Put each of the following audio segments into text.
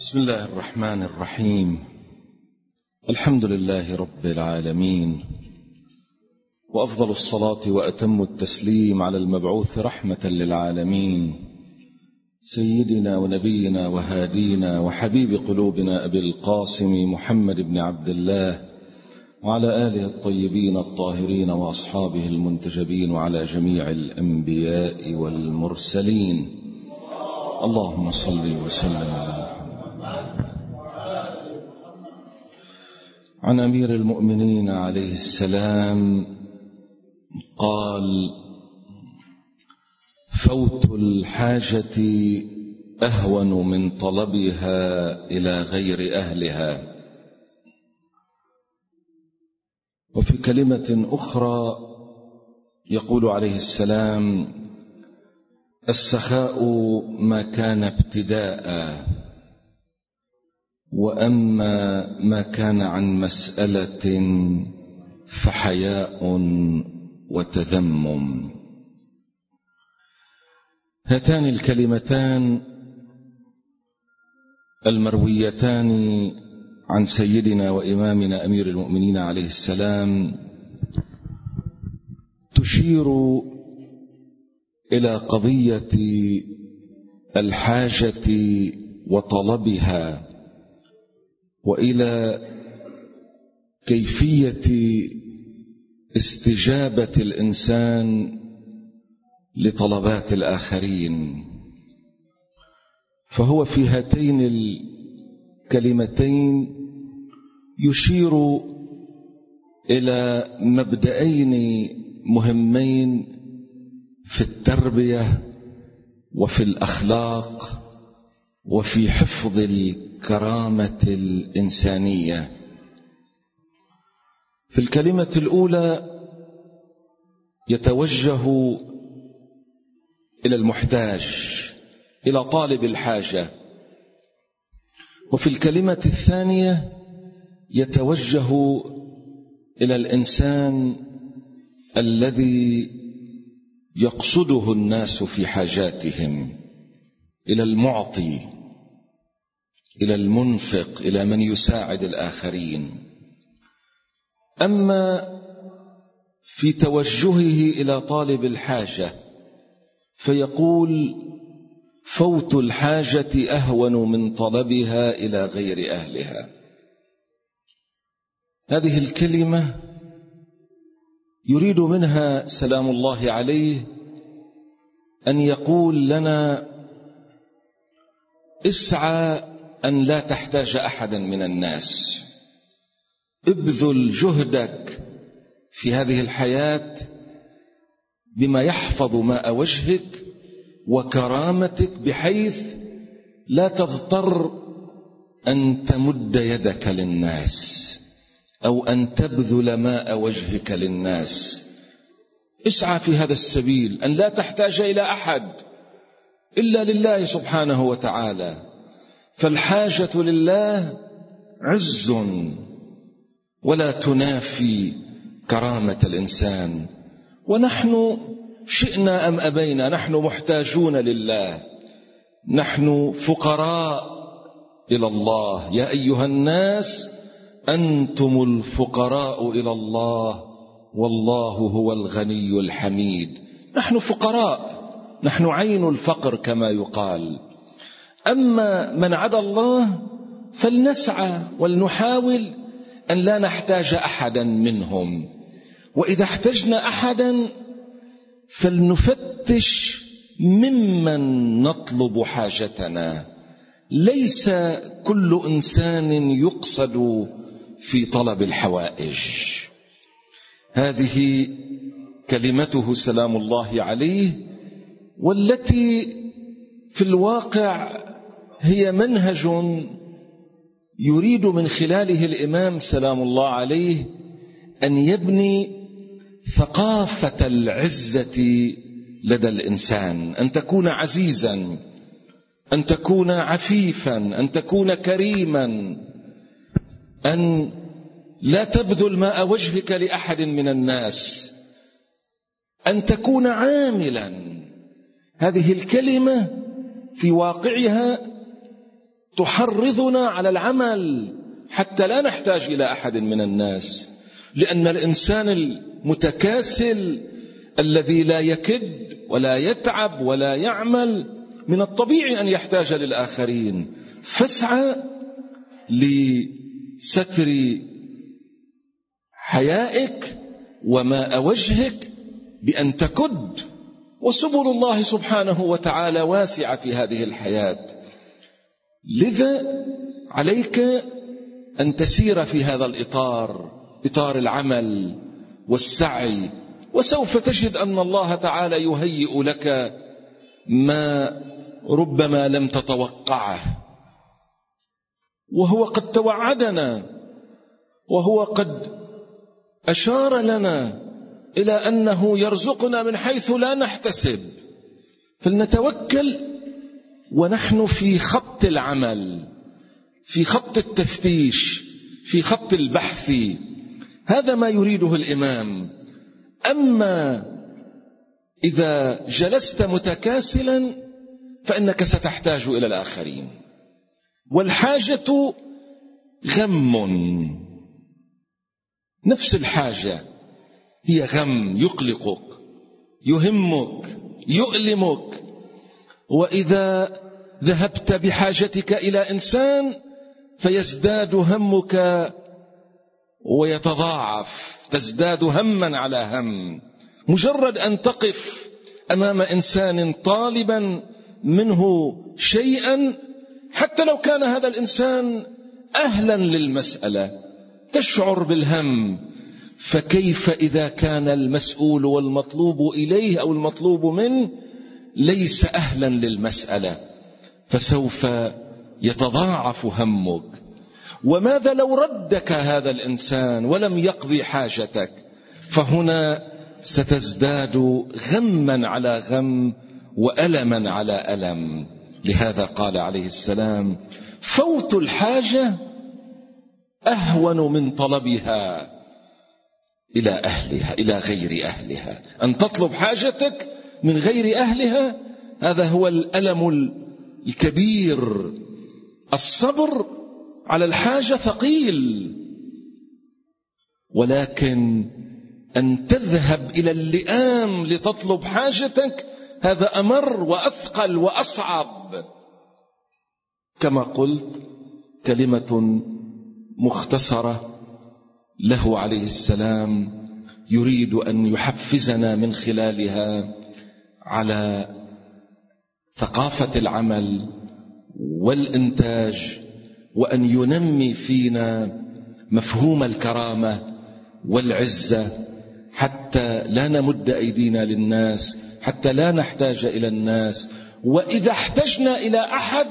بسم الله الرحمن الرحيم. الحمد لله رب العالمين، وأفضل الصلاة وأتم التسليم على المبعوث رحمة للعالمين، سيدنا ونبينا وهادينا وحبيب قلوبنا أبي القاسم محمد بن عبد الله، وعلى آله الطيبين الطاهرين وأصحابه المنتجبين، وعلى جميع الأنبياء والمرسلين. اللهم صل وسلم على محمد. عن أمير المؤمنين عليه السلام قال: فوت الحاجة أهون من طلبها إلى غير أهلها. وفي كلمة أخرى يقول عليه السلام: السخاء ما كان ابتداء، وأما ما كان عن مسألة فحياء وتذمم. هاتان الكلمتان المرويتان عن سيدنا وإمامنا أمير المؤمنين عليه السلام تشير إلى قضية الحاجة وطلبها، وإلى كيفية استجابة الإنسان لطلبات الآخرين. فهو في هاتين الكلمتين يشير إلى مبدأين مهمين في التربية وفي الأخلاق وفي حفظ الكرامة الإنسانية. في الكلمة الأولى يتوجه إلى المحتاج، إلى طالب الحاجة، وفي الكلمة الثانية يتوجه إلى الإنسان الذي يقصده الناس في حاجاتهم، إلى المعطي، إلى المنفق، إلى من يساعد الآخرين. أما في توجهه إلى طالب الحاجة فيقول: فوت الحاجة أهون من طلبها إلى غير أهلها. هذه الكلمة يريد منها سلام الله عليه أن يقول لنا: اسعى أن لا تحتاج أحدا من الناس، ابذل جهدك في هذه الحياة بما يحفظ ماء وجهك وكرامتك، بحيث لا تضطر أن تمد يدك للناس أو أن تبذل ماء وجهك للناس. اسعى في هذا السبيل، أن لا تحتاج إلى أحد إلا لله سبحانه وتعالى. فالحاجة لله عز ولا تنافي كرامة الإنسان، ونحن شئنا أم أبينا نحن محتاجون لله، نحن فقراء إلى الله. يا أيها الناس أنتم الفقراء إلى الله والله هو الغني الحميد. نحن فقراء، نحن عين الفقر كما يقال. أما من عدا الله فلنسعى ولنحاول أن لا نحتاج أحدا منهم، وإذا احتجنا أحدا فلنفتش ممن نطلب حاجتنا. ليس كل إنسان يقصد في طلب الحوائج. هذه كلمته سلام الله عليه، والتي في الواقع هي منهج يريد من خلاله الإمام سلام الله عليه أن يبني ثقافة العزة لدى الإنسان، أن تكون عزيزا، أن تكون عفيفا، أن تكون كريما، أن لا تبذل ماء وجهك لأحد من الناس، أن تكون عاملا. هذه الكلمة في واقعها تحرضنا على العمل حتى لا نحتاج إلى أحد من الناس، لأن الإنسان المتكاسل الذي لا يكد ولا يتعب ولا يعمل من الطبيعي أن يحتاج للآخرين. فاسعى لستر حيائك وماء وجهك بأن تكد، وسبل الله سبحانه وتعالى واسعة في هذه الحياة. لذا عليك أن تسير في هذا الإطار، إطار العمل والسعي، وسوف تجد أن الله تعالى يهيئ لك ما ربما لم تتوقعه، وهو قد توعدنا، وهو قد أشار لنا إلى أنه يرزقنا من حيث لا نحتسب. فلنتوكل ونحن في خط العمل، في خط التفتيش، في خط البحث. هذا ما يريده الإمام. أما إذا جلست متكاسلا فإنك ستحتاج إلى الآخرين، والحاجة غم، نفس الحاجة هي غم يقلقك، يهمك، يؤلمك. وإذا ذهبت بحاجتك إلى إنسان فيزداد همك ويتضاعف، تزداد هما على هم. مجرد أن تقف أمام إنسان طالبا منه شيئا، حتى لو كان هذا الإنسان أهلا للمسألة، تشعر بالهم. فكيف إذا كان المسؤول والمطلوب إليه أو المطلوب منه ليس أهلا للمسألة؟ فسوف يتضاعف همك. وماذا لو ردك هذا الإنسان ولم يقضي حاجتك؟ فهنا ستزداد غما على غم وألما على ألم. لهذا قال عليه السلام: فوت الحاجة أهون من طلبها إلى أهلها، إلى غير أهلها. أن تطلب حاجتك من غير أهلها، هذا هو الألم الكبير. الصبر على الحاجة ثقيل، ولكن أن تذهب إلى اللئام لتطلب حاجتك هذا أمر وأثقل وأصعب. كما قلت، كلمة مختصرة له عليه السلام يريد أن يحفزنا من خلالها على ثقافة العمل والإنتاج، وأن ينمي فينا مفهوم الكرامة والعزة، حتى لا نمد أيدينا للناس، حتى لا نحتاج إلى الناس. وإذا احتجنا إلى أحد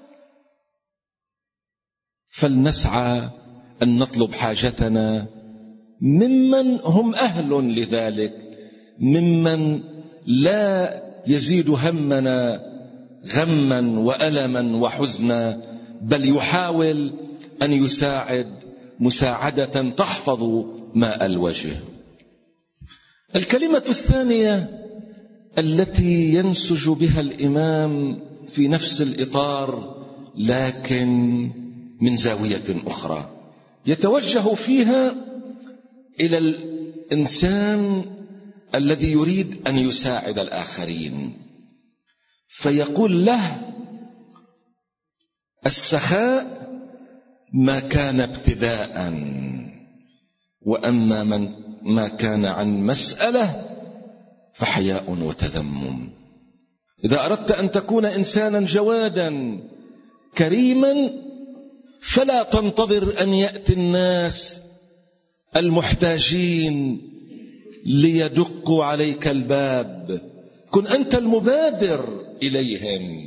فلنسعى أن نطلب حاجتنا ممن هم أهل لذلك، ممن لا يزيد همنا غما وألما وحزنا، بل يحاول أن يساعد مساعدة تحفظ ماء الوجه. الكلمة الثانية التي ينسج بها الإمام في نفس الإطار، لكن من زاوية أخرى، يتوجه فيها إلى الإنسان الذي يريد أن يساعد الآخرين، فيقول له: السخاء ما كان ابتداء، وأما ما كان عن مسألة فحياء وتذمم. إذا أردت أن تكون إنسانا جوادا كريما فلا تنتظر أن يأتي الناس المحتاجين ليدقوا عليك الباب، كن أنت المبادر إليهم.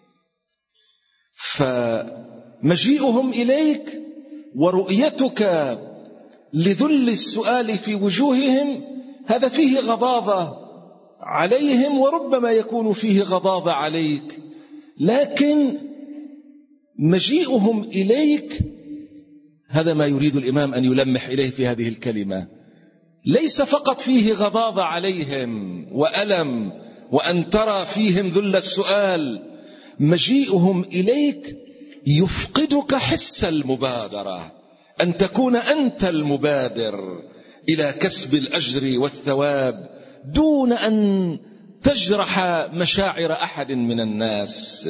فمجيئهم إليك ورؤيتك لذل السؤال في وجوههم هذا فيه غضاضة عليهم، وربما يكون فيه غضاضة عليك، لكن مجيئهم إليك هذا ما يريد الإمام أن يلمح إليه في هذه الكلمة. ليس فقط فيه غضاضة عليهم وألم وأن ترى فيهم ذل السؤال، مجيئهم إليك يفقدك حس المبادرة، أن تكون أنت المبادر إلى كسب الأجر والثواب دون أن تجرح مشاعر أحد من الناس.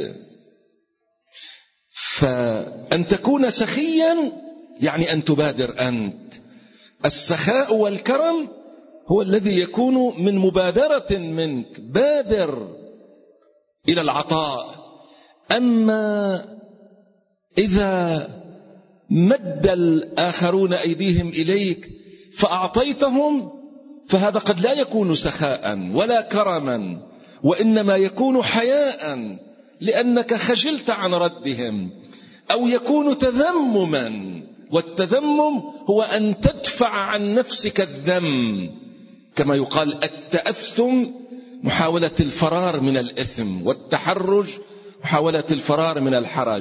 فأن تكون سخيا يعني أن تبادر أنت. السخاء والكرم هو الذي يكون من مبادرة منك، بادر إلى العطاء. أما إذا مد الآخرون أيديهم إليك فأعطيتهم فهذا قد لا يكون سخاء ولا كرما، وإنما يكون حياء لأنك خجلت عن ردهم، أو يكون تذمما، والتذمم هو أن تدفع عن نفسك الذم، كما يقال التأثم محاولة الفرار من الإثم، والتحرج محاولة الفرار من الحرج.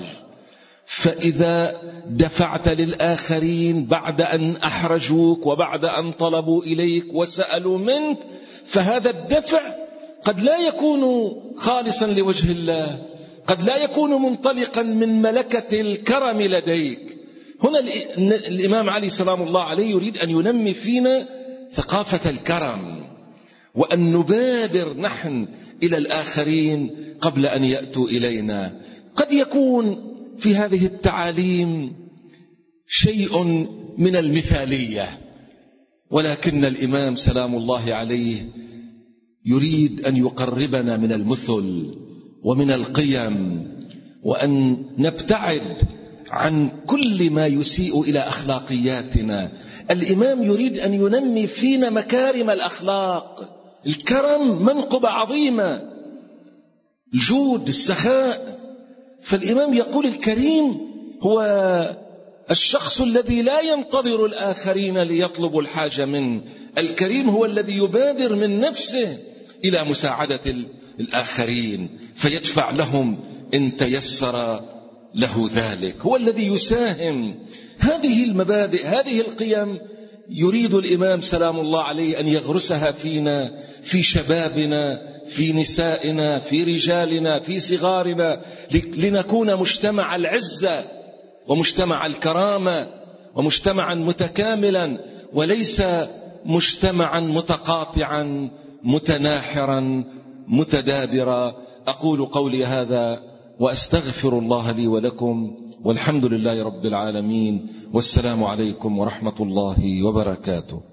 فإذا دفعت للآخرين بعد أن أحرجوك وبعد أن طلبوا إليك وسألوا منك، فهذا الدفع قد لا يكون خالصا لوجه الله، قد لا يكون منطلقا من ملكة الكرم لديك. هنا الإمام علي سلام الله عليه يريد أن ينمي فينا ثقافة الكرم، وأن نبادر نحن إلى الآخرين قبل أن يأتوا إلينا. قد يكون في هذه التعاليم شيء من المثالية، ولكن الإمام سلام الله عليه يريد أن يقربنا من المثل ومن القيم، وأن نبتعد عن كل ما يسيء إلى أخلاقياتنا. الإمام يريد أن ينمي فينا مكارم الأخلاق. الكرم منقبة عظيمة، الجود، السخاء. فالإمام يقول الكريم هو الشخص الذي لا ينتظر الآخرين ليطلبوا الحاجة منه. الكريم هو الذي يبادر من نفسه إلى مساعدة الآخرين فيدفع لهم إن تيسر له ذلك، هو الذي يساهم. هذه المبادئ، هذه القيم يريد الإمام سلام الله عليه أن يغرسها فينا، في شبابنا، في نسائنا، في رجالنا، في صغارنا، لنكون مجتمع العزة ومجتمع الكرامة ومجتمعا متكاملا، وليس مجتمعا متقاطعا متناحرا متدابرا. أقول قولي هذا وأستغفر الله لي ولكم، والحمد لله رب العالمين، والسلام عليكم ورحمة الله وبركاته.